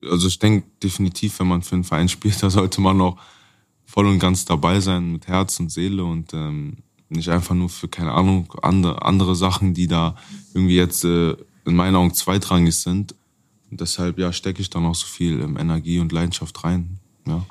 Also ich denke definitiv, wenn man für einen Verein spielt, da sollte man auch voll und ganz dabei sein mit Herz und Seele und nicht einfach nur für, keine Ahnung, andere Sachen, die da irgendwie jetzt in meinen Augen zweitrangig sind. Und deshalb stecke ich dann auch so viel Energie und Leidenschaft rein. Ja.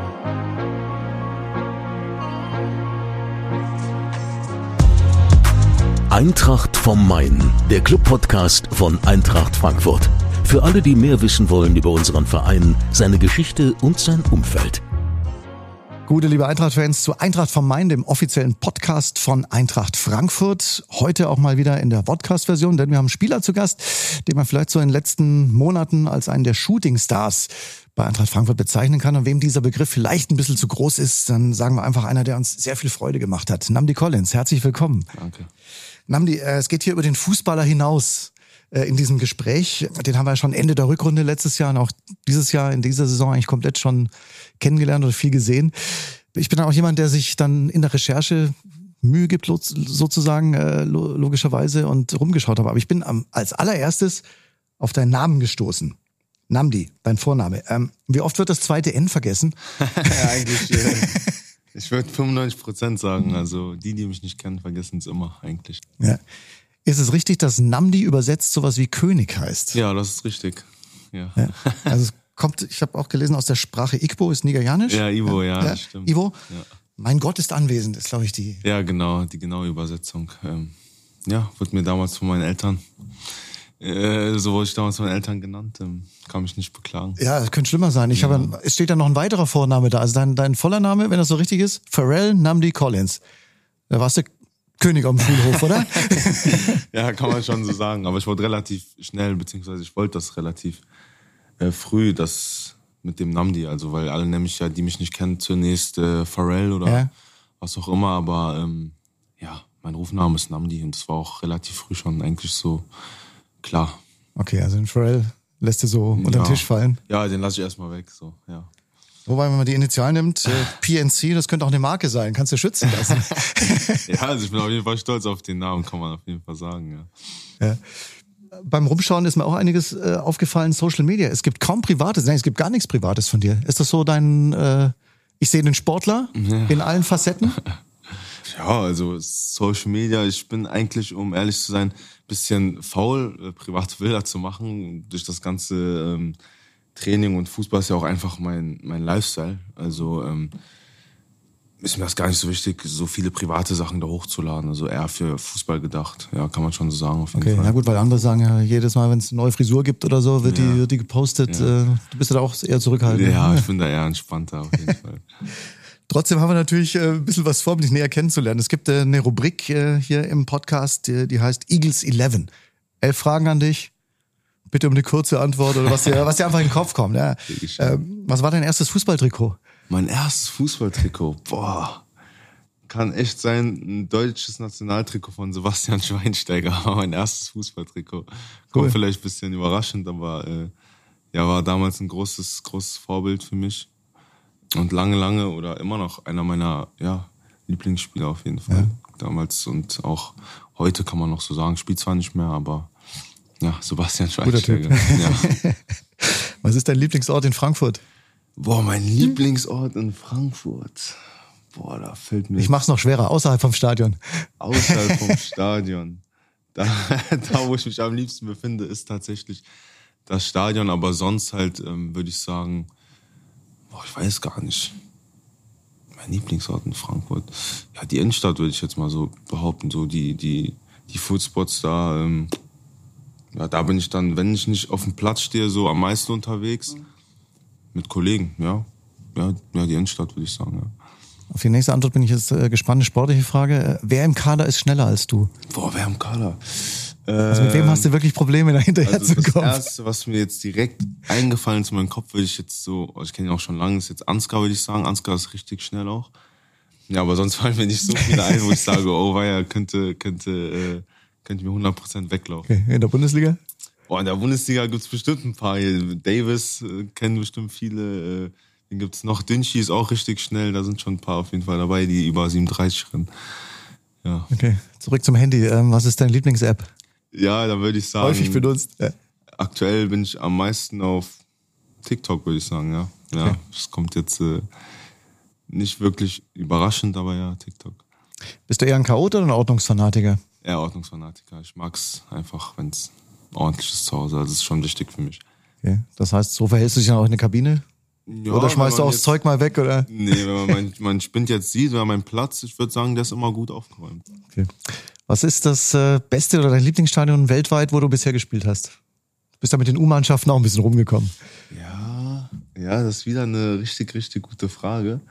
Eintracht vom Main, der Club-Podcast von Eintracht Frankfurt. Für alle, die mehr wissen wollen über unseren Verein, seine Geschichte und sein Umfeld. Gute, liebe Eintracht-Fans, zu Eintracht vom Main, dem offiziellen Podcast von Eintracht Frankfurt. Heute auch mal wieder in der Podcast-Version, denn wir haben einen Spieler zu Gast, den man vielleicht so in den letzten Monaten als einen der Shooting-Stars bei Eintracht Frankfurt bezeichnen kann. Und wem dieser Begriff vielleicht ein bisschen zu groß ist, dann sagen wir einfach einer, der uns sehr viel Freude gemacht hat. Nnamdi Collins, herzlich willkommen. Danke. Nnamdi, es geht hier über den Fußballer hinaus in diesem Gespräch. Den haben wir ja schon Ende der Rückrunde letztes Jahr und auch dieses Jahr in dieser Saison eigentlich komplett schon kennengelernt oder viel gesehen. Ich bin dann auch jemand, der sich dann in der Recherche Mühe gibt, sozusagen, logischerweise, und rumgeschaut habe. Aber ich bin als allererstes auf deinen Namen gestoßen. Nnamdi, dein Vorname. Wie oft wird das zweite N vergessen? Eigentlich, ich würde 95% sagen. Also die mich nicht kennen, vergessen es immer eigentlich. Ja. Ist es richtig, dass Nnamdi übersetzt sowas wie König heißt? Ja, das ist richtig. Ja. Also es kommt, ich habe auch gelesen, aus der Sprache Igbo, ist nigerianisch? Ja, Ivo, ja, stimmt. Ivo? Ja. Mein Gott ist anwesend, ist, glaube ich, die... Ja, genau, die genaue Übersetzung. Wurde mir damals von meinen Eltern, so wurde ich damals von meinen Eltern genannt, kann mich nicht beklagen. Ja, das könnte schlimmer sein. Es steht da noch ein weiterer Vorname da. Also dein voller Name, wenn das so richtig ist, Pharrell Nnamdi Collins. Da warst du König am Schulhof, oder? Ja, kann man schon so sagen. Aber ich wurde relativ schnell, beziehungsweise ich wollte das relativ früh, das mit dem Nnamdi. Also, weil alle nämlich die mich nicht kennen, zunächst Pharrell oder was auch immer. Aber mein Rufname ist Nnamdi und das war auch relativ früh schon eigentlich so klar. Okay, also den Pharrell lässt du so unter den Tisch fallen. Ja, den lasse ich erstmal weg, so, ja. Wobei, wenn man die Initialen nimmt, PNC, das könnte auch eine Marke sein. Kannst du schützen lassen. Ja, also ich bin auf jeden Fall stolz auf den Namen, kann man auf jeden Fall sagen, ja. Beim Rumschauen ist mir auch einiges aufgefallen, Social Media. Es gibt kaum Privates, nein, es gibt gar nichts Privates von dir. Ist das so ich sehe den Sportler in allen Facetten? Ja, also Social Media, ich bin eigentlich, um ehrlich zu sein, bisschen faul, private Bilder zu machen. Durch das ganze Training und Fußball ist ja auch einfach mein Lifestyle. Also ist mir das gar nicht so wichtig, so viele private Sachen da hochzuladen. Also eher für Fußball gedacht. Ja, kann man schon so sagen auf jeden Fall. Na gut, weil andere sagen ja, jedes Mal, wenn es eine neue Frisur gibt oder so, wird die gepostet. Ja. Du bist ja da auch eher zurückhaltend. Ja, ich bin da eher entspannter auf jeden Fall. Trotzdem haben wir natürlich ein bisschen was vor, um dich näher kennenzulernen. Es gibt eine Rubrik hier im Podcast, die heißt Eagles 11. 11 Fragen an dich. Bitte um eine kurze Antwort oder was dir einfach in den Kopf kommt. Ja. Was war dein erstes Fußballtrikot? Mein erstes Fußballtrikot? Boah. Kann echt sein, ein deutsches Nationaltrikot von Sebastian Schweinsteiger war mein erstes Fußballtrikot. Kommt vielleicht ein bisschen überraschend, aber war damals ein großes Vorbild für mich. Und lange oder immer noch einer meiner Lieblingsspieler auf jeden Fall. Ja. Damals und auch heute kann man noch so sagen, spielt zwar nicht mehr, aber Sebastian Schweinsteiger. Ja. Was ist dein Lieblingsort in Frankfurt? Boah, mein Lieblingsort in Frankfurt. Boah, da fällt mir... Ich mach's noch schwerer, außerhalb vom Stadion. Außerhalb vom Stadion. Da, wo ich mich am liebsten befinde, ist tatsächlich das Stadion. Aber sonst halt würde ich sagen, ich weiß gar nicht. Mein Lieblingsort in Frankfurt. Ja, die Innenstadt würde ich jetzt mal so behaupten. So die Foodspots da... da bin ich dann, wenn ich nicht auf dem Platz stehe, so am meisten unterwegs. Mit Kollegen, ja. Ja, die Innenstadt, würde ich sagen, ja. Auf die nächste Antwort bin ich jetzt gespannt. Eine sportliche Frage. Wer im Kader ist schneller als du? Boah, wer im Kader? Also mit wem hast du wirklich Probleme, da hinterher zu kommen? Das Erste, was mir jetzt direkt eingefallen ist in meinem Kopf, würde ich jetzt so, ich kenne ihn auch schon lange, ist jetzt Ansgar, würde ich sagen. Ansgar ist richtig schnell auch. Ja, aber sonst fallen mir nicht so viele ein, wo ich sage, könnte mir 100% weglaufen. Okay. In der Bundesliga? In der Bundesliga gibt's bestimmt ein paar. Davis kennen bestimmt viele. Dann gibt's noch Dünchi, ist auch richtig schnell. Da sind schon ein paar auf jeden Fall dabei, die über 37 rennen. Ja. Okay, zurück zum Handy. Was ist deine Lieblings-App? Ja, da würde ich sagen... Häufig benutzt. Ja. Aktuell bin ich am meisten auf TikTok würde ich sagen, ja. Ja, das kommt jetzt nicht wirklich überraschend, aber ja, TikTok. Bist du eher ein Chaot oder ein Ordnungsfanatiker? Eher Ordnungsfanatiker. Ich mag's einfach, wenn es ordentlich ist zu Hause. Also das ist schon wichtig für mich. Okay. Das heißt, so verhältst du dich dann auch in der Kabine? Ja, oder schmeißt du auch das Zeug mal weg? Oder? Nee, wenn man mein Spind jetzt sieht oder meinen Platz, ich würde sagen, der ist immer gut aufgeräumt. Okay. Was ist das beste oder dein Lieblingsstadion weltweit, wo du bisher gespielt hast? Du bist da mit den U-Mannschaften auch ein bisschen rumgekommen. Ja, das ist wieder eine richtig, richtig gute Frage.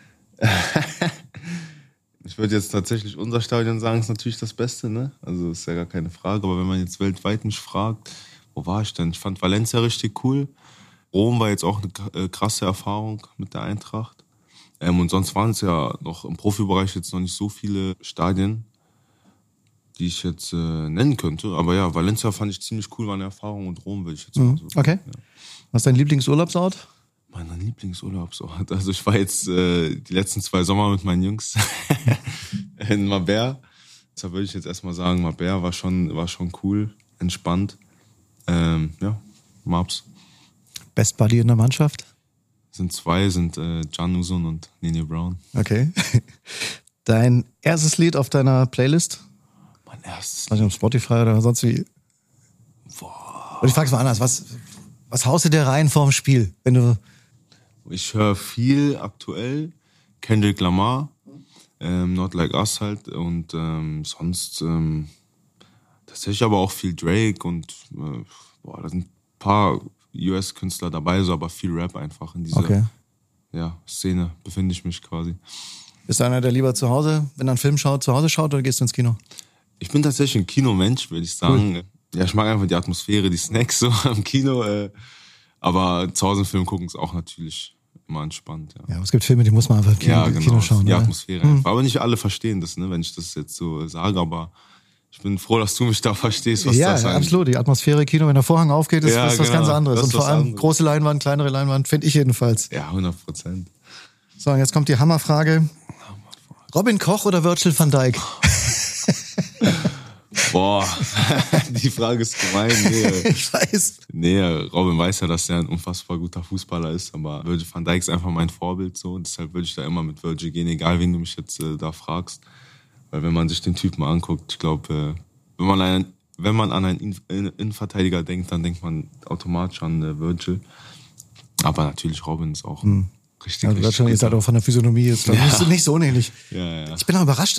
Ich würde jetzt tatsächlich unser Stadion sagen, ist natürlich das Beste, ne? Also ist ja gar keine Frage. Aber wenn man jetzt weltweit mich fragt, wo war ich denn? Ich fand Valencia richtig cool. Rom war jetzt auch eine krasse Erfahrung mit der Eintracht. Und sonst waren es ja noch im Profibereich jetzt noch nicht so viele Stadien, die ich jetzt nennen könnte. Aber ja, Valencia fand ich ziemlich cool, war eine Erfahrung. Und Rom will ich jetzt mal so. Okay. Ja. Was ist dein Lieblingsurlaubsort? Mein Lieblingsurlaubsort. Also ich war jetzt die letzten 2 Sommer mit meinen Jungs in Marbella. Deshalb würde ich jetzt erstmal sagen, Marbella war schon cool, entspannt. Ja, Marbs. Best Buddy in der Mannschaft? Sind 2, Can Uzun und Nene Brown. Okay. Dein erstes Lied auf deiner Playlist? Mein erstes Lied. Auf Spotify oder sonst wie? Boah. Und ich frage es mal anders. Was haust du dir rein vorm Spiel? Wenn du... Ich höre viel aktuell. Kendrick Lamar, Not Like Us halt. Und sonst tatsächlich aber auch viel Drake und da sind ein paar US-Künstler dabei, so aber viel Rap einfach in dieser Szene befinde ich mich quasi. Bist du einer, der lieber zu Hause, wenn er einen Film schaut, zu Hause schaut oder gehst du ins Kino? Ich bin tatsächlich ein Kinomensch, würde ich sagen. Cool. Ja, ich mag einfach die Atmosphäre, die Snacks so im Kino. Aber zu Hause einen Film gucken ist auch natürlich immer entspannt. Ja, es gibt Filme, die muss man einfach im Kino schauen. Die Atmosphäre einfach. Aber nicht alle verstehen das, ne, wenn ich das jetzt so sage, aber ich bin froh, dass du mich da verstehst, was das heißt. Ja, absolut. Die Atmosphäre Kino, wenn der Vorhang aufgeht, ist was ganz anderes. Und vor allem anderes. Große Leinwand, kleinere Leinwand, finde ich jedenfalls. Ja, 100%. So, und jetzt kommt die Hammerfrage. Robin Koch oder Virgil van Dijk? Boah, die Frage ist gemein. Nee. Ich weiß. Nee, Robin weiß ja, dass er ein unfassbar guter Fußballer ist, aber Virgil van Dijk ist einfach mein Vorbild so. Deshalb würde ich da immer mit Virgil gehen, egal wen du mich jetzt da fragst. Weil wenn man sich den Typen anguckt, ich glaube, wenn man an einen Innenverteidiger denkt, dann denkt man automatisch an Virgil. Aber natürlich Robin ist auch richtig. Also Virgil ist halt auch von der Physiognomie jetzt nicht so ähnlich. Ja. Ich bin auch überrascht,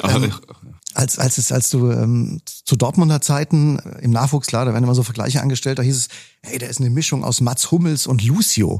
als du zu Dortmunder Zeiten im Nachwuchs, klar, da werden immer so Vergleiche angestellt, da hieß es, hey, der ist eine Mischung aus Mats Hummels und Lucio.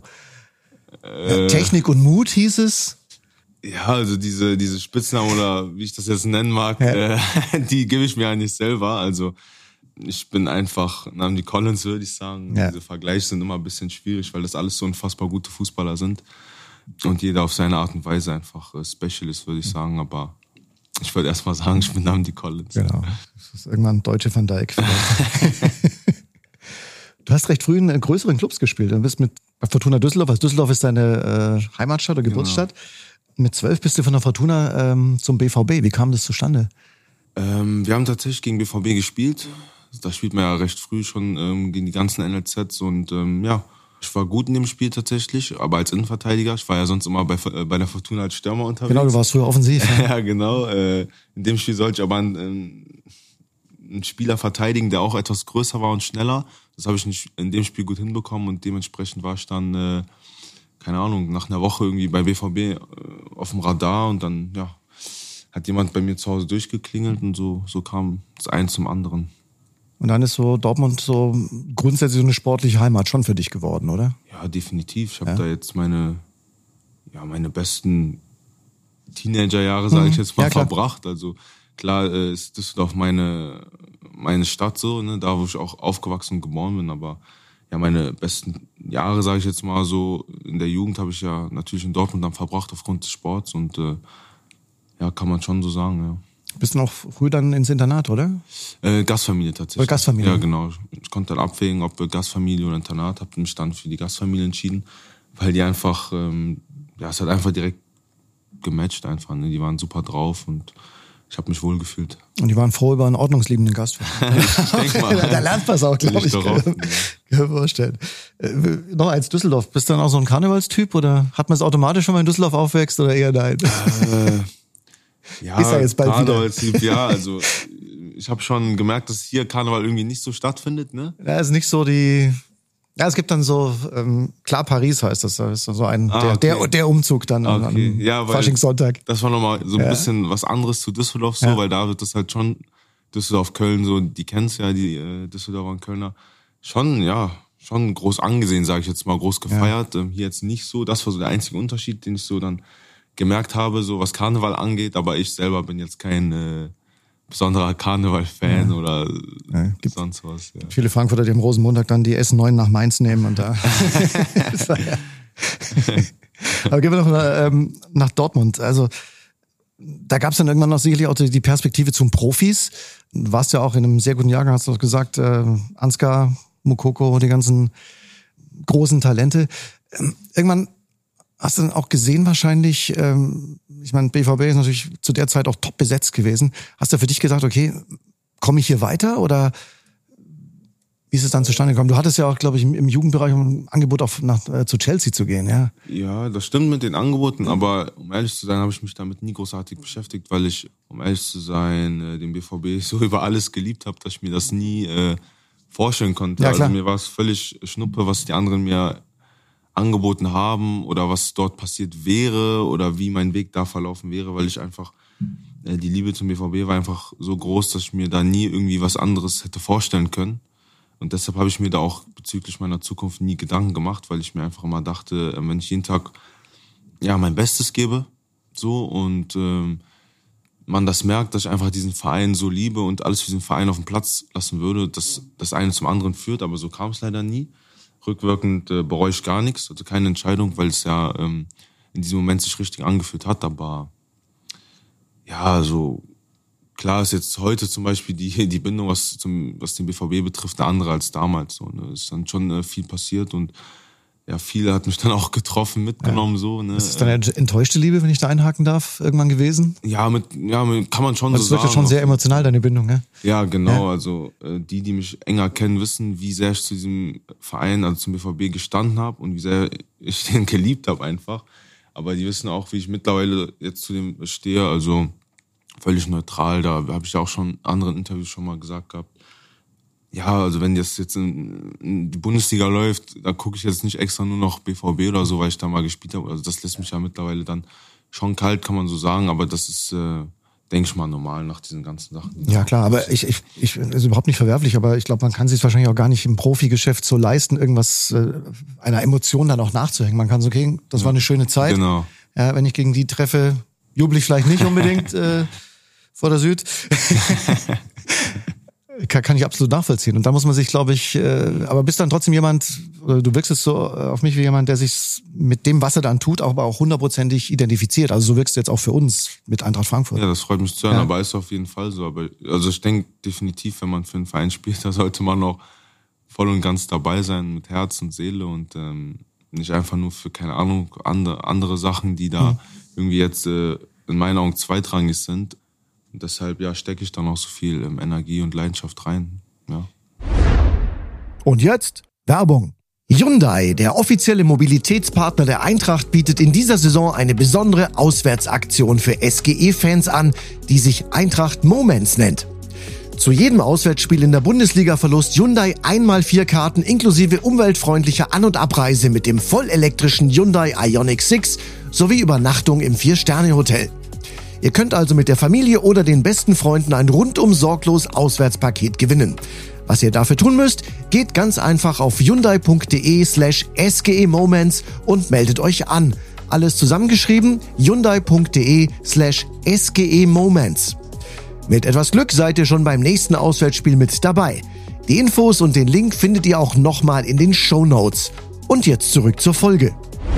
Technik und Mut hieß es. Ja, also diese Spitznamen oder wie ich das jetzt nennen mag, die gebe ich mir eigentlich selber. Also ich bin einfach Namdi Collins, würde ich sagen. Ja. Diese Vergleiche sind immer ein bisschen schwierig, weil das alles so unfassbar gute Fußballer sind. Und jeder auf seine Art und Weise einfach special ist, würde ich sagen. Aber ich würde erst mal sagen, ich bin Namdi Collins. Genau. Das ist irgendwann deutsche Van Dijk vielleicht. Du hast recht früh in größeren Clubs gespielt. Du bist bei Fortuna Düsseldorf. Also Düsseldorf ist deine Heimatstadt oder Geburtsstadt. Genau. Mit 12 bist du von der Fortuna zum BVB. Wie kam das zustande? Wir haben tatsächlich gegen BVB gespielt. Da spielt man ja recht früh schon gegen die ganzen NLZs. Und ich war gut in dem Spiel tatsächlich, aber als Innenverteidiger. Ich war ja sonst immer bei der Fortuna als Stürmer unterwegs. Genau, du warst früher offensiv. Ja, genau. In dem Spiel sollte ich aber einen Spieler verteidigen, der auch etwas größer war und schneller. Das habe ich nicht in dem Spiel gut hinbekommen und dementsprechend war ich dann... keine Ahnung, nach einer Woche irgendwie bei BVB auf dem Radar und dann, hat jemand bei mir zu Hause durchgeklingelt und so kam das eine zum anderen. Und dann ist so Dortmund so grundsätzlich so eine sportliche Heimat schon für dich geworden, oder? Ja, definitiv. Ich habe da jetzt meine besten Teenagerjahre, sage ich jetzt mal, verbracht. Also klar ist Düsseldorf meine Stadt so, ne, da wo ich auch aufgewachsen und geboren bin, aber ja, meine besten Jahre, sage ich jetzt mal so, in der Jugend habe ich ja natürlich in Dortmund dann verbracht aufgrund des Sports und kann man schon so sagen, ja. Bist du noch früh dann ins Internat, oder? Gastfamilie tatsächlich. Oder Gastfamilie? Ja, genau. Ich konnte dann abwägen, ob Gastfamilie oder Internat. Habe mich dann für die Gastfamilie entschieden, weil die einfach, es hat einfach direkt gematcht einfach. Ne? Die waren super drauf und ich habe mich wohl gefühlt. Und die waren froh über einen ordnungsliebenden Gast. Ich denke mal. Da lernt man es auch, glaube ich. Darauf, mir vorstellen. Noch eins, Düsseldorf. Bist du dann auch so ein Karnevalstyp oder hat man es automatisch, wenn man in Düsseldorf aufwächst oder eher nein? Ja, ist ja jetzt bald Karnevalstyp, ja, also ich habe schon gemerkt, dass hier Karneval irgendwie nicht so stattfindet, ne? Ja, ist nicht so die... Ja, es gibt dann so, klar Paris heißt das, da ist so ein, der Umzug dann am ja, Faschingssonntag. Das war nochmal so ein bisschen was anderes zu Düsseldorf so, weil da wird das halt schon, Düsseldorf, Köln so, die kennst ja, die Düsseldorfer und Kölner, schon groß angesehen, sage ich jetzt mal, groß gefeiert. Hier jetzt nicht so, das war so der einzige Unterschied, den ich so dann gemerkt habe, so was Karneval angeht, aber ich selber bin jetzt kein besonderer Karneval-Fan oder sonst was. Ja. Viele Frankfurter, die am Rosenmontag dann die S9 nach Mainz nehmen und da. Aber gehen wir noch nach Dortmund. Also da gab es dann irgendwann noch sicherlich auch die Perspektive zum Profis. Du warst ja auch in einem sehr guten Jahrgang, hast du doch gesagt, Ansgar, Moukoko, die ganzen großen Talente. Irgendwann hast du dann auch gesehen wahrscheinlich, ich meine, BVB ist natürlich zu der Zeit auch top besetzt gewesen. Hast du für dich gesagt, okay, komme ich hier weiter oder wie ist es dann zustande gekommen? Du hattest ja auch, glaube ich, im Jugendbereich ein Angebot zu Chelsea zu gehen, ja? Ja, das stimmt mit den Angeboten, aber um ehrlich zu sein, habe ich mich damit nie großartig beschäftigt, weil ich, um ehrlich zu sein, den BVB so über alles geliebt habe, dass ich mir das nie vorstellen konnte. Ja, klar. Also mir war es völlig Schnuppe, was die anderen mir angeboten haben oder was dort passiert wäre oder wie mein Weg da verlaufen wäre, weil ich einfach, die Liebe zum BVB war einfach so groß, dass ich mir da nie irgendwie was anderes hätte vorstellen können. Und deshalb habe ich mir da auch bezüglich meiner Zukunft nie Gedanken gemacht, weil ich mir einfach immer dachte, wenn ich jeden Tag mein Bestes gebe, so und man das merkt, dass ich einfach diesen Verein so liebe und alles für diesen Verein auf den Platz lassen würde, dass das eine zum anderen führt, aber so kam es leider nie. Rückwirkend bereue ich gar nichts, also keine Entscheidung, weil es ja in diesem Moment sich richtig angefühlt hat, aber ja, so klar ist jetzt heute zum Beispiel die Bindung, was den BVB betrifft, eine andere als damals. So, ne? Es ist dann schon viel passiert und ja, viele hat mich dann auch getroffen, mitgenommen. Ja. So, ne? Ist das dann eine enttäuschte Liebe, wenn ich da einhaken darf, irgendwann gewesen? Ja, kann man schon so sagen. Das wird ja schon sehr emotional, deine Bindung, ne? Ja, genau. Ja. Also die mich enger kennen, wissen, wie sehr ich zu diesem Verein, also zum BVB gestanden habe und wie sehr ich den geliebt habe einfach. Aber die wissen auch, wie ich mittlerweile jetzt zu dem stehe, also völlig neutral. Da habe ich ja auch schon in anderen Interviews schon mal gesagt gehabt. Ja, also wenn das jetzt in die Bundesliga läuft, da gucke ich jetzt nicht extra nur noch BVB oder so, weil ich da mal gespielt habe. Also das lässt mich ja mittlerweile dann schon kalt, kann man so sagen. Aber das ist, denke ich mal, normal nach diesen ganzen Sachen. Ja klar, aber ich ist überhaupt nicht verwerflich, aber ich glaube, man kann sich wahrscheinlich auch gar nicht im Profigeschäft so leisten, irgendwas einer Emotion dann auch nachzuhängen. Man kann so, okay, das war eine schöne Zeit. Genau. Ja, wenn ich gegen die treffe, jubel ich vielleicht nicht unbedingt vor der Süd. Kann ich absolut nachvollziehen. Und da muss man sich, glaube ich, aber bist dann trotzdem jemand, du wirkst es so auf mich wie jemand, der sich mit dem, was er dann tut, aber auch hundertprozentig identifiziert. Also so wirkst du jetzt auch für uns mit Eintracht Frankfurt. Ja, das freut mich zu hören, aber ist auf jeden Fall so. Aber also ich denke definitiv, wenn man für einen Verein spielt, da sollte man auch voll und ganz dabei sein mit Herz und Seele und nicht einfach nur für, keine Ahnung, andere Sachen, die da irgendwie jetzt in meinen Augen zweitrangig sind. Und deshalb stecke ich dann auch so viel Energie und Leidenschaft rein. Ja. Und jetzt Werbung. Hyundai, der offizielle Mobilitätspartner der Eintracht, bietet in dieser Saison eine besondere Auswärtsaktion für SGE-Fans an, die sich Eintracht Moments nennt. Zu jedem Auswärtsspiel in der Bundesliga verlost Hyundai 1x4 Karten inklusive umweltfreundlicher An- und Abreise mit dem vollelektrischen Hyundai Ioniq 6 sowie Übernachtung im 4-Sterne-Hotel. Ihr könnt also mit der Familie oder den besten Freunden ein rundum sorglos Auswärtspaket gewinnen. Was ihr dafür tun müsst, geht ganz einfach auf hyundai.de/SGE-Moments und meldet euch an. Alles zusammengeschrieben, hyundai.de/SGE-Moments. Mit etwas Glück seid ihr schon beim nächsten Auswärtsspiel mit dabei. Die Infos und den Link findet ihr auch nochmal in den Shownotes. Und jetzt zurück zur Folge.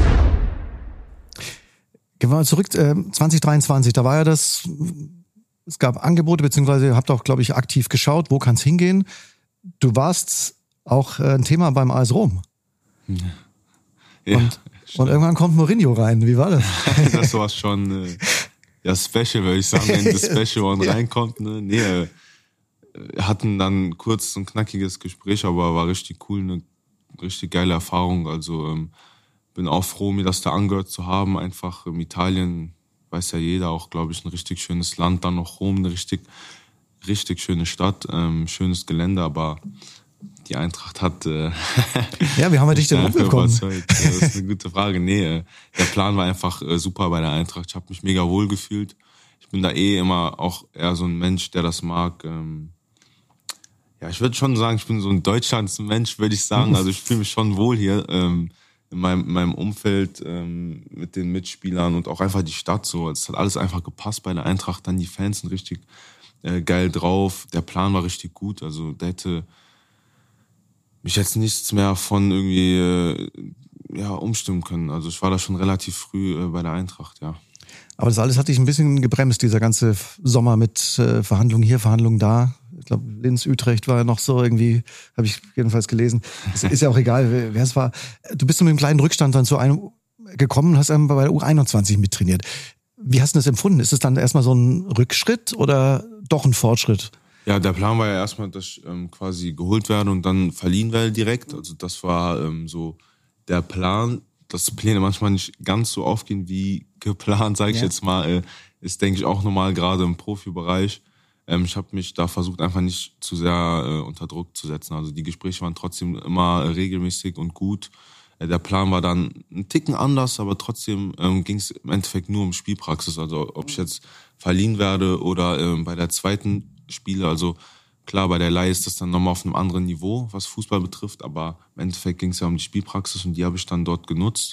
Gehen wir mal zurück, 2023, da war ja das, es gab Angebote, beziehungsweise ihr habt auch, glaube ich, aktiv geschaut, wo kann es hingehen. Du warst auch ein Thema beim AS Rom. Ja, und irgendwann kommt Mourinho rein, wie war das? Das war schon special, würde ich sagen, wenn das Special One reinkommt. Ne? Nee, hatten dann kurz so ein knackiges Gespräch, aber war richtig cool, eine richtig geile Erfahrung. Also bin auch froh, mir das da angehört zu haben. Einfach Italien, weiß ja jeder, auch, glaube ich, ein richtig schönes Land. Dann noch Rom, eine richtig schöne Stadt, schönes Gelände, aber die Eintracht hat... ja, wie haben wir dich denn umgekommen? Das ist eine gute Frage. Nee, der Plan war einfach super bei der Eintracht. Ich habe mich mega wohl gefühlt. Ich bin da immer auch eher so ein Mensch, der das mag. Ja, ich würde schon sagen, ich bin so ein Deutschlandsmensch, würde ich sagen. Also ich fühle mich schon wohl hier in meinem Umfeld mit den Mitspielern und auch einfach die Stadt so. Es hat alles einfach gepasst bei der Eintracht. Dann die Fans sind richtig geil drauf. Der Plan war richtig gut. Also da hätte mich jetzt nichts mehr von irgendwie umstimmen können. Also ich war da schon relativ früh bei der Eintracht, ja. Aber das alles hat dich ein bisschen gebremst, dieser ganze Sommer mit Verhandlungen hier, Verhandlungen da. Ich glaube, Linz, Utrecht war ja noch so irgendwie, habe ich jedenfalls gelesen. Es ist ja auch egal, wer es war. Du bist mit einem kleinen Rückstand dann zu einem gekommen und hast dann bei der U21 mittrainiert. Wie hast du das empfunden? Ist es dann erstmal so ein Rückschritt oder doch ein Fortschritt? Ja, der Plan war ja erstmal, dass ich quasi geholt werde und dann verliehen werde direkt. Also das war so der Plan. Dass Pläne manchmal nicht ganz so aufgehen wie geplant, sage ich jetzt mal, ist, denke ich, auch normal, gerade im Profibereich. Ich habe mich da versucht, einfach nicht zu sehr unter Druck zu setzen. Also die Gespräche waren trotzdem immer regelmäßig und gut. Der Plan war dann ein Ticken anders, aber trotzdem ging es im Endeffekt nur um Spielpraxis. Also ob ich jetzt verliehen werde oder bei der zweiten Spiele, also klar, bei der Leihe ist das dann nochmal auf einem anderen Niveau, was Fußball betrifft, aber im Endeffekt ging es ja um die Spielpraxis und die habe ich dann dort genutzt.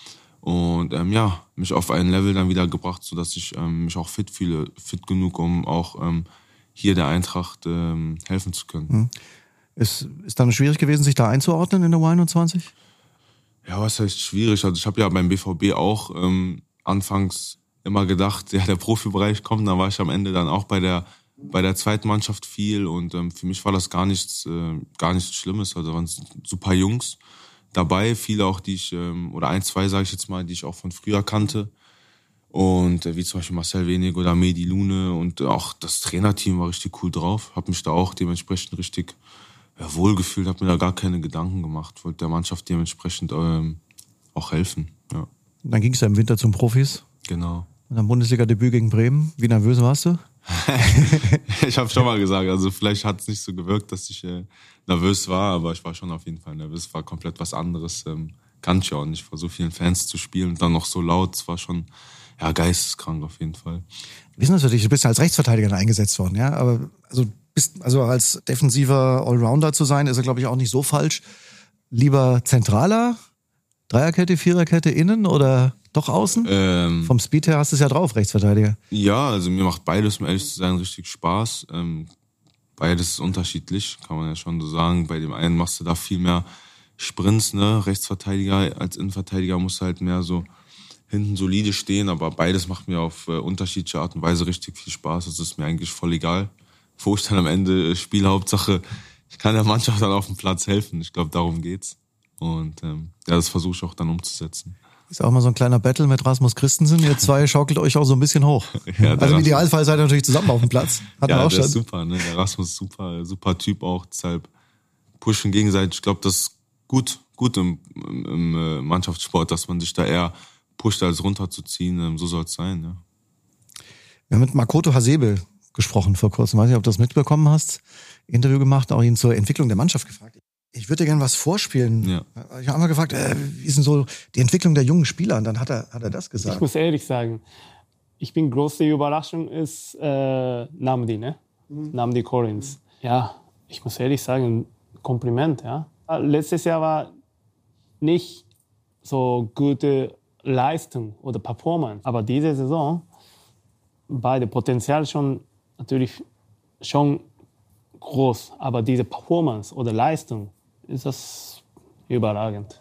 Und mich auf ein Level dann wieder gebracht, sodass ich mich auch fit fühle, fit genug, um auch hier der Eintracht helfen zu können. Ist dann schwierig gewesen, sich da einzuordnen in der U21? Ja, was heißt schwierig? Also ich habe ja beim BVB auch anfangs immer gedacht, ja, der Profibereich kommt, dann war ich am Ende dann auch bei der zweiten Mannschaft viel und für mich war das gar nichts Schlimmes. Also waren super Jungs dabei, viele auch, die ich, oder 1, 2 sage ich jetzt mal, die ich auch von früher kannte. Und wie zum Beispiel Marcel Wenig oder Mehdi Lune und auch das Trainerteam war richtig cool drauf. Hab mich da auch dementsprechend richtig wohlgefühlt, hab mir da gar keine Gedanken gemacht. Wollte der Mannschaft dementsprechend auch helfen. Ja. Und dann ging es ja im Winter zum Profis. Genau. Und dann Bundesliga-Debüt gegen Bremen. Wie nervös warst du? Ich habe schon mal gesagt, also vielleicht hat es nicht so gewirkt, dass ich nervös war, aber ich war schon auf jeden Fall nervös. War komplett was anderes. Kannte ich auch nicht, vor so vielen Fans zu spielen und dann noch so laut. Es war schon geisteskrank auf jeden Fall. Wie ist das für dich? Du bist ja als Rechtsverteidiger eingesetzt worden, ja? Aber also als defensiver Allrounder zu sein, ist ja, glaube ich, auch nicht so falsch. Lieber zentraler, Dreierkette, Viererkette, innen oder doch außen? Vom Speed her hast du es ja drauf, Rechtsverteidiger. Ja, also mir macht beides, um ehrlich zu sein, richtig Spaß. Beides ist unterschiedlich, kann man ja schon so sagen. Bei dem einen machst du da viel mehr Sprints, ne? Rechtsverteidiger, als Innenverteidiger musst du halt mehr so hinten solide stehen, aber beides macht mir auf unterschiedliche Art und Weise richtig viel Spaß. Das ist mir eigentlich voll egal, wo ich dann am Ende spiele. Hauptsache, ich kann der Mannschaft dann auf dem Platz helfen. Ich glaube, darum geht's. Und das versuche ich auch dann umzusetzen. Ist auch mal so ein kleiner Battle mit Rasmus Christensen. Ihr zwei schaukelt euch auch so ein bisschen hoch. Ja, also im Idealfall seid ihr natürlich zusammen auf dem Platz. Ja, der ist super, ne? Der Rasmus ist super Typ auch. Deshalb pushen gegenseitig. Ich glaube, das ist gut im Mannschaftssport, dass man sich da eher pusht, als runterzuziehen. So soll es sein, ja. Wir haben mit Makoto Hasebe gesprochen vor kurzem. Weiß nicht, ob du das mitbekommen hast. Interview gemacht, auch ihn zur Entwicklung der Mannschaft gefragt. Ich würde dir gerne was vorspielen. Ja. Ich habe einmal gefragt, wie ist denn so die Entwicklung der jungen Spieler? Und dann hat er das gesagt. Ich muss ehrlich sagen, große Überraschung ist Namdi, ne? Namdi Collins. Ja, ich muss ehrlich sagen, Kompliment, ja. Letztes Jahr war nicht so gute Leistung oder Performance, aber diese Saison beide Potenzial schon natürlich schon groß, aber diese Performance oder Leistung ist das überragend.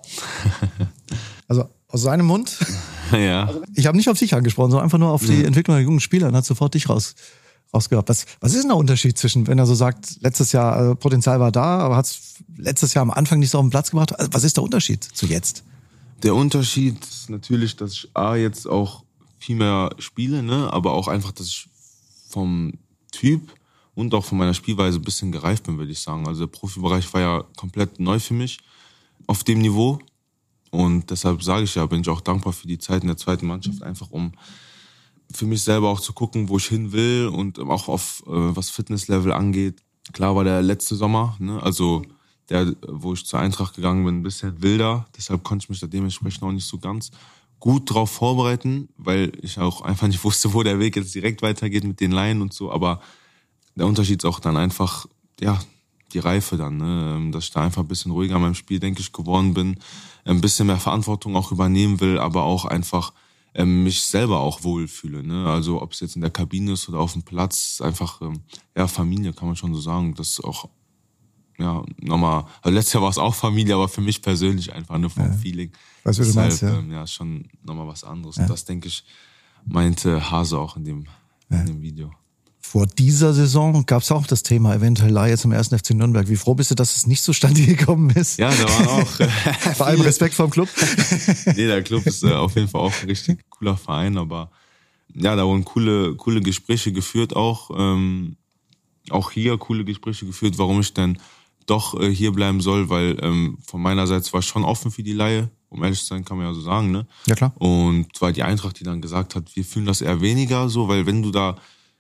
Also aus seinem Mund? Ja. Ich habe nicht auf dich angesprochen, sondern einfach nur auf die Entwicklung der jungen Spieler und hat sofort dich rausgehört. Was ist denn der Unterschied zwischen, wenn er so sagt, letztes Jahr Potenzial war da, aber hat es letztes Jahr am Anfang nicht so auf den Platz gebracht? Also, was ist der Unterschied zu jetzt? Der Unterschied ist natürlich, dass ich jetzt auch viel mehr spiele, ne? Aber auch einfach, dass ich vom Typ und auch von meiner Spielweise ein bisschen gereift bin, würde ich sagen. Also der Profibereich war ja komplett neu für mich. auf dem Niveau. Und deshalb sage ich ja, bin ich auch dankbar für die Zeit in der zweiten Mannschaft, einfach um für mich selber auch zu gucken, wo ich hin will und auch auf was Fitnesslevel angeht. Klar war der letzte Sommer, ne? Also der, wo ich zur Eintracht gegangen bin, ein bisschen wilder. Deshalb konnte ich mich da dementsprechend auch nicht so ganz gut drauf vorbereiten, weil ich auch einfach nicht wusste, wo der Weg jetzt direkt weitergeht mit den Laien und so. Aber der Unterschied ist auch dann einfach, ja, die Reife dann, ne? Dass ich da einfach ein bisschen ruhiger in meinem Spiel, denke ich, geworden bin, ein bisschen mehr Verantwortung auch übernehmen will, aber auch einfach mich selber auch wohlfühle, ne? Also ob es jetzt in der Kabine ist oder auf dem Platz, einfach ja, Familie kann man schon so sagen, das ist auch ja nochmal, also letztes Jahr war es auch Familie, aber für mich persönlich einfach nur vom Feeling. Weißt du, was du meinst, ja. Ja, schon nochmal was anderes. Ja. Und das, denke ich, meinte Hase auch in dem Video. Vor dieser Saison gab es auch das Thema eventuell Leihe zum 1. FC Nürnberg. Wie froh bist du, dass es nicht zustande gekommen ist? Ja, da waren auch vor allem Respekt vor dem Club. Nee, der Club ist auf jeden Fall auch ein richtig cooler Verein, aber ja, da wurden coole Gespräche geführt auch. Auch hier coole Gespräche geführt, warum ich denn doch hier bleiben soll, weil von meiner Seite war ich schon offen für die Leihe, um ehrlich zu sein, kann man ja so sagen, ne? Ja, klar. Und war die Eintracht, die dann gesagt hat, wir fühlen das eher weniger so, weil wenn du da,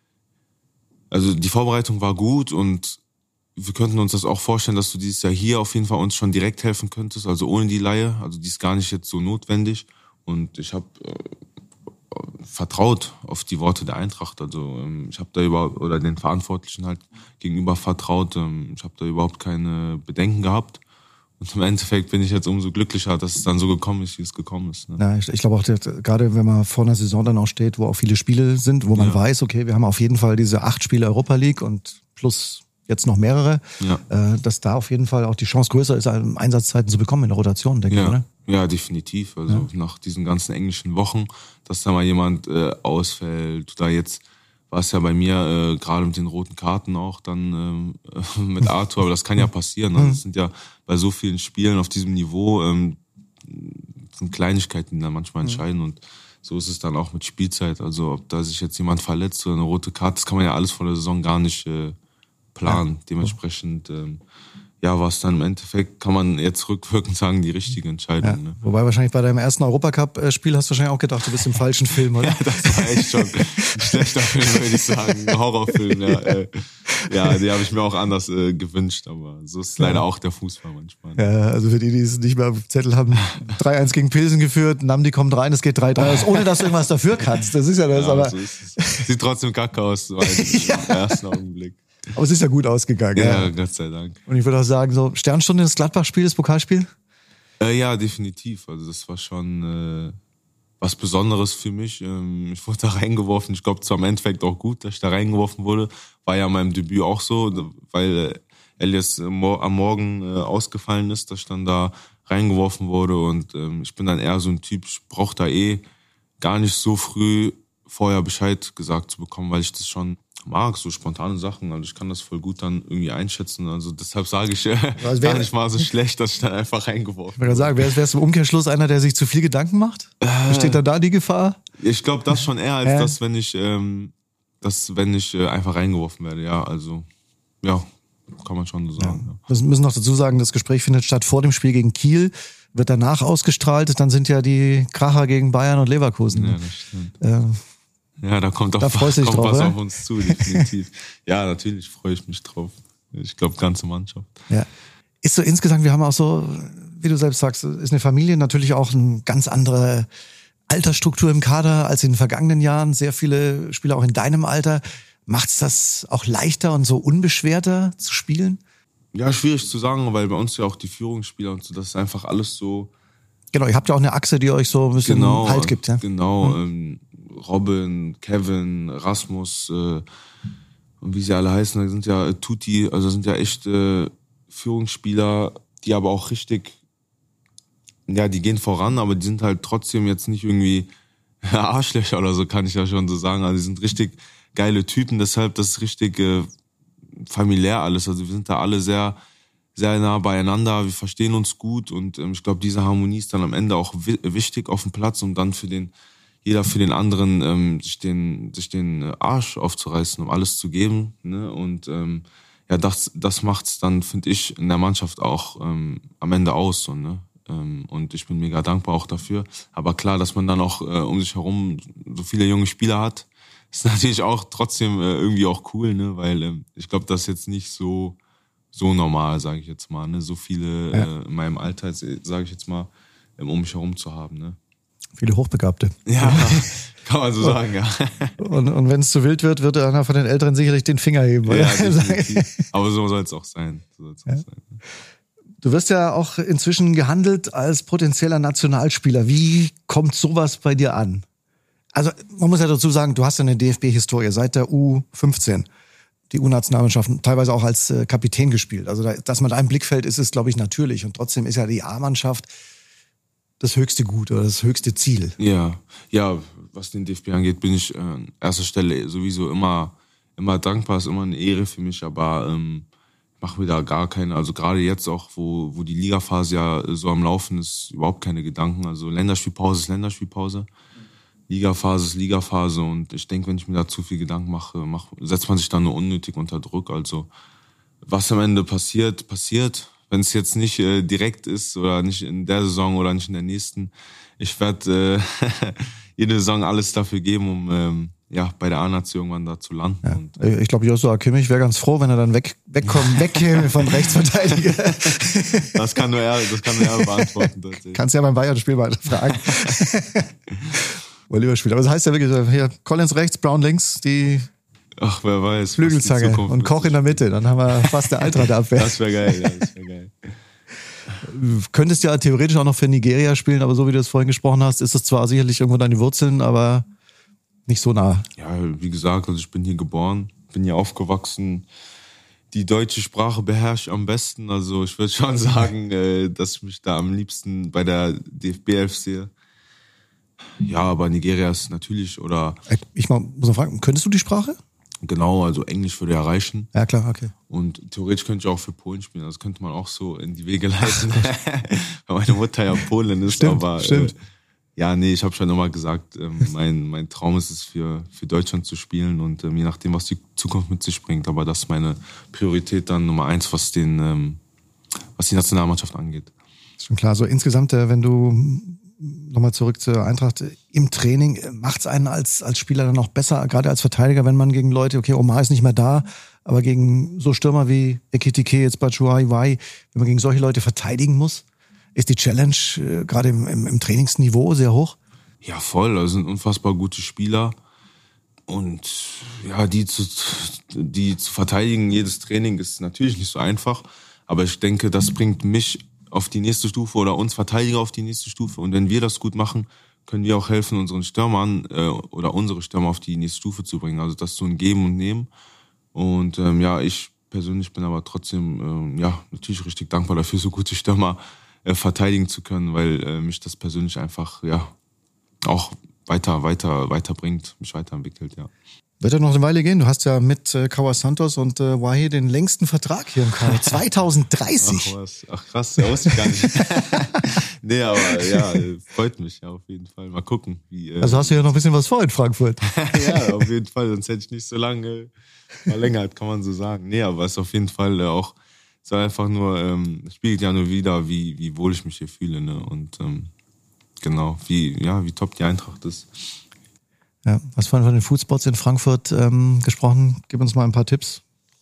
also die Vorbereitung war gut und wir könnten uns das auch vorstellen, dass du dieses Jahr hier auf jeden Fall uns schon direkt helfen könntest, also ohne die Leihe, also die ist gar nicht jetzt so notwendig und ich habe vertraut auf die Worte der Eintracht, also ich habe da oder den Verantwortlichen halt gegenüber vertraut, ich habe da überhaupt keine Bedenken gehabt. Und im Endeffekt bin ich jetzt umso glücklicher, dass es dann so gekommen ist, wie es gekommen ist. Ne? Ja, ich glaube auch, gerade wenn man vor einer Saison dann auch steht, wo auch viele Spiele sind, wo man weiß, okay, wir haben auf jeden Fall diese 8 Spiele Europa League und plus jetzt noch mehrere, dass da auf jeden Fall auch die Chance größer ist, Einsatzzeiten zu bekommen in der Rotation, denke ich, oder? Ja, definitiv. Also nach diesen ganzen englischen Wochen, dass da mal jemand ausfällt oder jetzt war es ja bei mir gerade mit den roten Karten auch dann mit Arthur, aber das kann ja passieren. Also es sind ja bei so vielen Spielen auf diesem Niveau sind Kleinigkeiten, die dann manchmal entscheiden und so ist es dann auch mit Spielzeit. Also ob da sich jetzt jemand verletzt oder eine rote Karte, das kann man ja alles vor der Saison gar nicht planen. Dementsprechend war es dann im Endeffekt, kann man jetzt rückwirkend sagen, die richtige Entscheidung. Ja. Ne? Wobei wahrscheinlich bei deinem ersten Europacup-Spiel hast du wahrscheinlich auch gedacht, du bist im falschen Film, oder? Ja, das war echt schon ein schlechter Film, würde ich sagen. Ein Horrorfilm, ja. Ja, die habe ich mir auch anders gewünscht, aber so ist leider auch der Fußball manchmal. Ja, also für die es nicht mehr auf dem Zettel haben, 3-1 gegen Pilsen geführt, Namdi kommt rein, es geht 3-3 aus, ohne dass du irgendwas dafür kannst. Das ist ja das, aber... So ist es. Sieht trotzdem kacke aus, im ersten Augenblick. Aber es ist ja gut ausgegangen. Ja, Gott sei Dank. Und ich würde auch sagen, so Sternstunde das Gladbach-Spiel, das Pokalspiel? Ja, definitiv. Also das war schon was Besonderes für mich. Ich wurde da reingeworfen. Ich glaube, zwar im Endeffekt auch gut, dass ich da reingeworfen wurde. War ja in meinem Debüt auch so, weil Elias am Morgen ausgefallen ist, dass ich dann da reingeworfen wurde. Und ich bin dann eher so ein Typ, ich brauche da gar nicht so früh vorher Bescheid gesagt zu bekommen, weil ich das schon mag, so spontane Sachen. Also ich kann das voll gut dann irgendwie einschätzen. Also deshalb sage ich gar nicht mal so schlecht, dass ich dann einfach reingeworfen bin. Ich würde sagen, wärst du im Umkehrschluss einer, der sich zu viel Gedanken macht? Besteht da die Gefahr? Ich glaube, das schon eher, als dass, wenn ich einfach reingeworfen werde. Ja, also, ja, kann man schon so sagen. Ja. Wir müssen noch dazu sagen, das Gespräch findet statt vor dem Spiel gegen Kiel, wird danach ausgestrahlt, dann sind ja die Kracher gegen Bayern und Leverkusen. Ja, das stimmt. Ja, da kommt drauf, was oder? Auf uns zu, definitiv. Ja, natürlich freue ich mich drauf. Ich glaube, ganze Mannschaft. Ja. Ist so insgesamt, wir haben auch so, wie du selbst sagst, ist eine Familie natürlich auch eine ganz andere Altersstruktur im Kader als in den vergangenen Jahren. Sehr viele Spieler auch in deinem Alter. Macht's das auch leichter und so unbeschwerter zu spielen? Ja, schwierig zu sagen, weil bei uns ja auch die Führungsspieler und so, das ist einfach alles so. Genau, ihr habt ja auch eine Achse, die euch so ein bisschen Halt gibt, ja? Genau, Robin, Kevin, Rasmus und wie sie alle heißen, da sind ja Tuti, also sind ja echt Führungsspieler, die aber auch richtig, ja, die gehen voran, aber die sind halt trotzdem jetzt nicht irgendwie Arschlöcher oder so, kann ich ja schon so sagen. Also die sind richtig geile Typen, deshalb das ist richtig familiär alles. Also wir sind da alle sehr, sehr nah beieinander, wir verstehen uns gut und ich glaube, diese Harmonie ist dann am Ende auch wichtig auf dem Platz, um dann jeder für den anderen sich den Arsch aufzureißen, um alles zu geben. Ne? Und ja, das macht's dann, finde ich, in der Mannschaft auch am Ende aus. So, ne? Und ich bin mega dankbar auch dafür. Aber klar, dass man dann auch um sich herum so viele junge Spieler hat, ist natürlich auch trotzdem irgendwie auch cool, ne? Weil ich glaube, das ist jetzt nicht so normal, sage ich jetzt mal. Ne? So viele in meinem Alter, sage ich jetzt mal, um mich herum zu haben. Ne? Viele Hochbegabte. Ja, kann man so sagen, ja. Und wenn es zu wild wird einer von den Älteren sicherlich den Finger heben. Oder? Ja, definitiv. Aber so soll es auch sein. Du wirst ja auch inzwischen gehandelt als potenzieller Nationalspieler. Wie kommt sowas bei dir an? Also man muss ja dazu sagen, du hast ja eine DFB-Historie seit der U15. Die U-Nationalmannschaften teilweise auch als Kapitän gespielt. Also dass man da im Blickfeld ist glaube ich, natürlich. Und trotzdem ist ja die A-Mannschaft das höchste Gut oder das höchste Ziel. Ja, was den DFB angeht, bin ich an erster Stelle sowieso immer dankbar. Ist immer eine Ehre für mich, aber mache mir da gar keine, also gerade jetzt auch, wo die Ligaphase ja so am Laufen ist, überhaupt keine Gedanken. Also Länderspielpause ist Länderspielpause. Ligaphase ist Ligaphase und ich denke, wenn ich mir da zu viel Gedanken mache, setzt man sich dann nur unnötig unter Druck. Also was am Ende passiert. Wenn es jetzt nicht direkt ist oder nicht in der Saison oder nicht in der nächsten, ich werde jede Saison alles dafür geben, um bei der A-Nation irgendwann da zu landen. Ja. Und, ich glaube, Joshua Kimmich wäre ganz froh, wenn er dann wegkäme von Rechtsverteidiger. Das kann nur er beantworten. Kannst ja beim Bayern-Spiel mal fragen. Lieber Spieler. Aber das heißt ja wirklich, hier Collins rechts, Brown links, die wer weiß. Flügelzange und Koch in der Mitte. Dann haben wir fast eine Eintracht-Abwehr. Das wäre geil, Könntest ja theoretisch auch noch für Nigeria spielen, aber so wie du es vorhin gesprochen hast, ist es zwar sicherlich irgendwo deine Wurzeln, aber nicht so nah. Ja, wie gesagt, also ich bin hier geboren, bin hier aufgewachsen. Die deutsche Sprache beherrsche ich am besten. Also ich würde schon sagen, dass ich mich da am liebsten bei der DFB-Elf sehe. Ja, aber Nigeria ist natürlich, oder... Ich muss noch fragen, könntest du die Sprache? Genau, also Englisch würde ja reichen. Ja, klar, okay. Und theoretisch könnte ich auch für Polen spielen. Das könnte man auch so in die Wege leiten. Weil meine Mutter ja Polin ist. Stimmt, aber stimmt. Ich habe schon immer gesagt, mein Traum ist es, für Deutschland zu spielen. Und je nachdem, was die Zukunft mit sich bringt. Aber das ist meine Priorität dann Nummer 1, was die Nationalmannschaft angeht. Ist schon klar. So insgesamt, wenn du nochmal zurück zur Eintracht, im Training macht es einen als Spieler dann auch besser, gerade als Verteidiger, wenn man gegen Leute, okay, Omar ist nicht mehr da, aber gegen so Stürmer wie Ekitike, jetzt Batshuayi, wenn man gegen solche Leute verteidigen muss, ist die Challenge gerade im Trainingsniveau sehr hoch? Ja, voll. Das sind unfassbar gute Spieler. Und ja, die zu verteidigen, jedes Training ist natürlich nicht so einfach. Aber ich denke, das bringt mich auf die nächste Stufe oder uns Verteidiger auf die nächste Stufe. Und wenn wir das gut machen, können wir auch helfen, unseren Stürmern oder unsere Stürmer auf die nächste Stufe zu bringen. Also das ist so ein Geben und Nehmen. Und ich persönlich bin aber trotzdem natürlich richtig dankbar dafür, so gute Stürmer verteidigen zu können, weil mich das persönlich einfach auch weiterbringt, mich weiterentwickelt, ja. Wird ja noch eine Weile gehen. Du hast ja mit Kawa Santos und Wahi den längsten Vertrag hier im Kader. 2030. Ach krass, der wusste ich gar nicht. Nee, aber ja, freut mich ja auf jeden Fall. Mal gucken. Also hast du ja noch ein bisschen was vor in Frankfurt. Ja, auf jeden Fall. Sonst hätte ich nicht so lange verlängert, kann man so sagen. Nee, aber es ist auf jeden Fall auch, es ist einfach nur, spiegelt ja nur wieder, wie wohl ich mich hier fühle. Ne? Und genau, wie top die Eintracht ist. Ja, was vorhin von den Foodspots in Frankfurt gesprochen. Gib uns mal ein paar Tipps.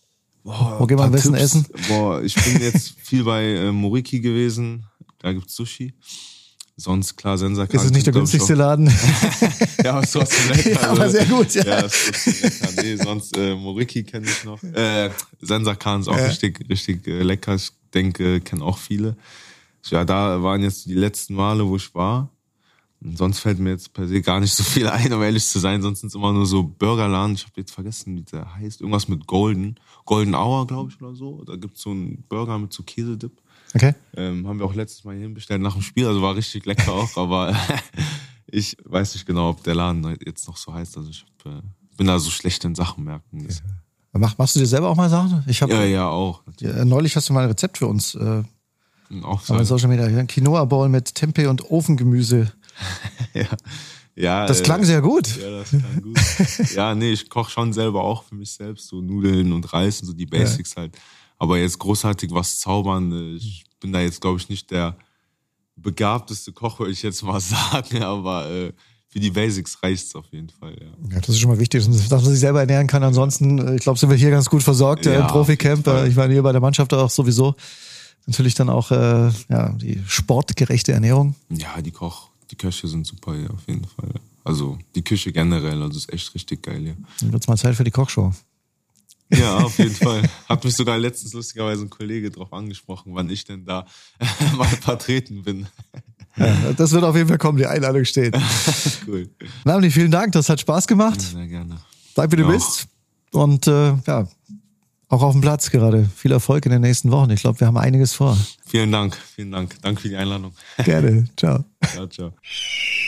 Wo gehen wir am besten essen? Ich bin jetzt viel bei Moriki gewesen. Da gibt's Sushi. Sonst klar, Sensakan. Ist es nicht der günstigste Laden? Ja, aber ist trotzdem lecker. Ja, aber sehr gut, ja. Ja, ist trotzdem lecker. Nee, sonst Moriki kenne ich noch. Sensakan ist auch richtig lecker. Ich denke, kennen auch viele. Ja, da waren jetzt die letzten Male, wo ich war. Und sonst fällt mir jetzt per se gar nicht so viel ein, um ehrlich zu sein. Sonst sind es immer nur so Burgerladen. Ich habe jetzt vergessen, wie der heißt. Irgendwas mit Golden Hour, glaube ich, oder so. Da gibt's so einen Burger mit so Käsedip. Okay. Haben wir auch letztes Mal hier hinbestellt nach dem Spiel. Also war richtig lecker auch. Aber ich weiß nicht genau, ob der Laden jetzt noch so heißt. Also ich bin da so schlecht in Sachen merken. Ja. Machst du dir selber auch mal Sachen? Ja, auch. Natürlich. Neulich hast du mal ein Rezept für uns. Auch auf Social Media. Quinoa-Bowl mit Tempeh und Ofengemüse. Ja, das klang sehr gut. Ja, das klang gut. Ja, nee, ich koche schon selber auch für mich selbst, so Nudeln und Reis und so die Basics halt. Aber jetzt großartig was zaubern, ich bin da jetzt, glaube ich, nicht der begabteste Koch, würde ich jetzt mal sagen, aber für die Basics reicht's auf jeden Fall, ja. Ja, das ist schon mal wichtig, dass man sich selber ernähren kann. Ansonsten, ich glaube, sind wir hier ganz gut versorgt im Profi-Camp. Ich meine, hier bei der Mannschaft auch sowieso. Natürlich dann auch die sportgerechte Ernährung. Ja, die Köche sind super hier auf jeden Fall. Also die Küche generell, also ist echt richtig geil hier. Dann wird's mal Zeit für die Kochshow. Ja, auf jeden Fall. Hat mich sogar letztens lustigerweise ein Kollege drauf angesprochen, wann ich denn da mal vertreten bin. Ja, das wird auf jeden Fall kommen, die Einladung steht. Cool. Namdi, vielen Dank, das hat Spaß gemacht. Sehr gerne. Bleib wie du bist. Und auch auf dem Platz gerade. Viel Erfolg in den nächsten Wochen. Ich glaube, wir haben einiges vor. Vielen Dank. Danke für die Einladung. Gerne. Ciao. Ciao.